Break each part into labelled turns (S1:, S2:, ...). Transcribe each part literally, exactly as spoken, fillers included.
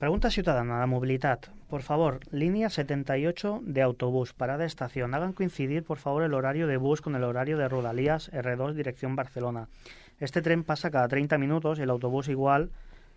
S1: Pregunta ciudadana, la movilidad. Por favor, línea setenta y ocho de autobús, parada estación. Hagan coincidir, por favor, el horario de bus con el horario de Rodalías erre dos, dirección Barcelona. Este tren pasa cada treinta minutos y el autobús igual,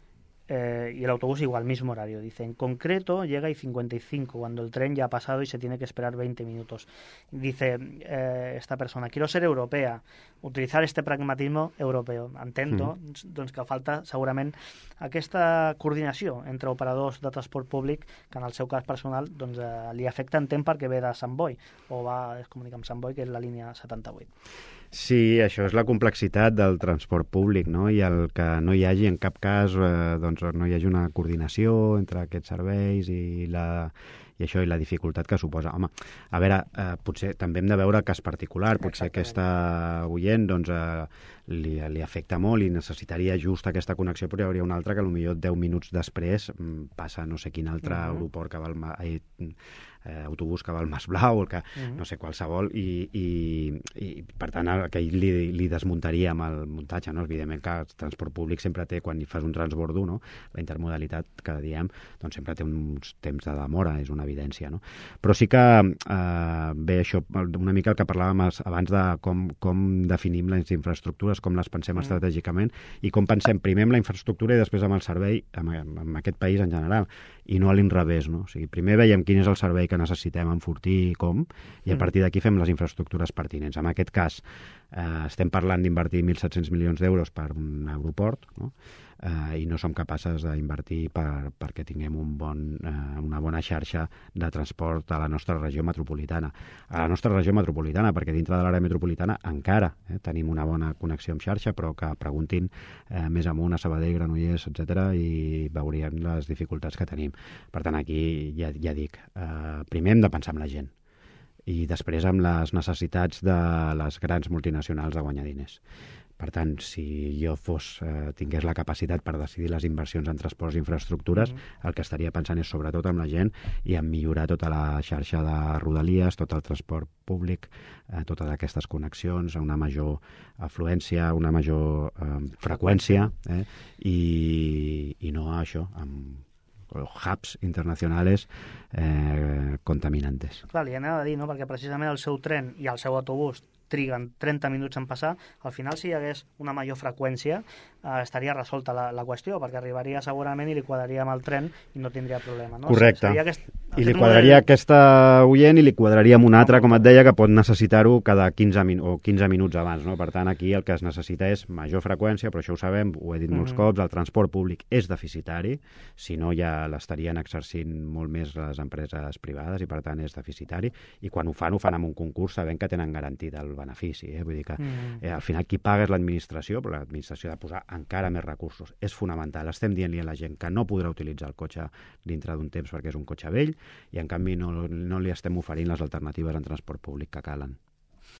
S1: eh, y el autobús igual, mismo horario. Dice, en concreto, llega y cincuenta y cinco, cuando el tren ya ha pasado y se tiene que esperar veinte minutos. Dice eh, esta persona, quiero ser europea, utilitzar este pragmatisme europeu. Entento mm. doncs, que falta segurament aquesta coordinació entre operadors de transport públic que en el seu cas personal doncs, eh, li afecta en temps perquè ve de Sant Boi o va, es comunica amb Sant Boi, que és la línia setanta-vuit.
S2: Sí, això és la complexitat del transport públic, no? I el que no hi hagi en cap cas, eh, doncs no hi hagi una coordinació entre aquests serveis i la... i això i la dificultat que suposa. Home, a veure, eh, potser també hem de veure el cas particular, potser aquesta oient doncs, eh, li, li afecta molt i necessitaria just aquesta connexió, però hi hauria una altra que potser deu minuts després passa no sé quin altre uh-huh. aeroport que va al... Eh, eh, autobús que va al Mas Blau, el que, uh-huh. no sé, qualsevol, i, i, i per tant, que ell li, li desmuntaria amb el muntatge, no? Evidentment que el transport públic sempre té, quan hi fas un transbordo, no? La intermodalitat que diem, doncs sempre té uns temps de demora, és una evidència, no? Però sí que eh, ve això, una mica el que parlàvem abans de com, com definim les infraestructures, com les pensem mm. estratègicament i com pensem primer amb la infraestructura i després amb el servei, amb, amb aquest país en general, i no a l'inrevés, no? O sigui, primer veiem quin és el servei que necessitem enfortir i com, i a partir d'aquí fem les infraestructures pertinents. En aquest cas, eh, estem parlant d'invertir mil set-cents milions d'euros per un aeroport, no? Eh, i no som capaces d'invertir per, perquè tinguem un bon, eh, una bona xarxa de transport a la nostra regió metropolitana. A la nostra regió metropolitana, perquè dintre de l'àrea metropolitana encara eh, tenim una bona connexió amb xarxa, però que preguntin eh, més amunt a Sabadell, Granollers, etcètera, i veurien les dificultats que tenim. Per tant, aquí ja, ja dic, eh, primer hem de pensar en la gent i després amb les necessitats de les grans multinacionals de guanyar diners. Per tant, si jo fos, eh, tingués la capacitat per decidir les inversions en transports i infraestructures, mm. el que estaria pensant és sobretot amb la gent i en millorar tota la xarxa de rodalies, tot el transport públic, eh, totes aquestes connexions, una major afluència, una major eh, freqüència, eh, i, i no això, amb hubs internacionals eh, contaminantes.
S1: Clar, li anava a dir, no? Perquè precisament el seu tren i el seu autobús triguen trenta minuts en passar, al final si hi hagués una major freqüència eh, estaria resolta la, la qüestió, perquè arribaria segurament i li quadraria amb el tren i no tindria problema. No?
S2: Correcte.
S1: Aquest,
S2: I li quadraria model... aquesta oient i li quadraria amb una altra, com et deia, que pot necessitar-ho cada quinze, min o quinze minuts abans. No? Per tant, aquí el que es necessita és major freqüència, però això ho sabem, ho he dit molts mm. cops, el transport públic és deficitari, si no ja l'estarien exercint molt més les empreses privades i per tant és deficitari, i quan ho fan, ho fan amb un concurs sabent que tenen garantit el benefici, eh? Vull dir que mm. eh, al final qui paga és l'administració, però l'administració ha de posar encara més recursos. És fonamental. Estem dient-li a la gent que no podrà utilitzar el cotxe dintre d'un temps perquè és un cotxe vell i en canvi no, no li estem oferint les alternatives en transport públic que calen.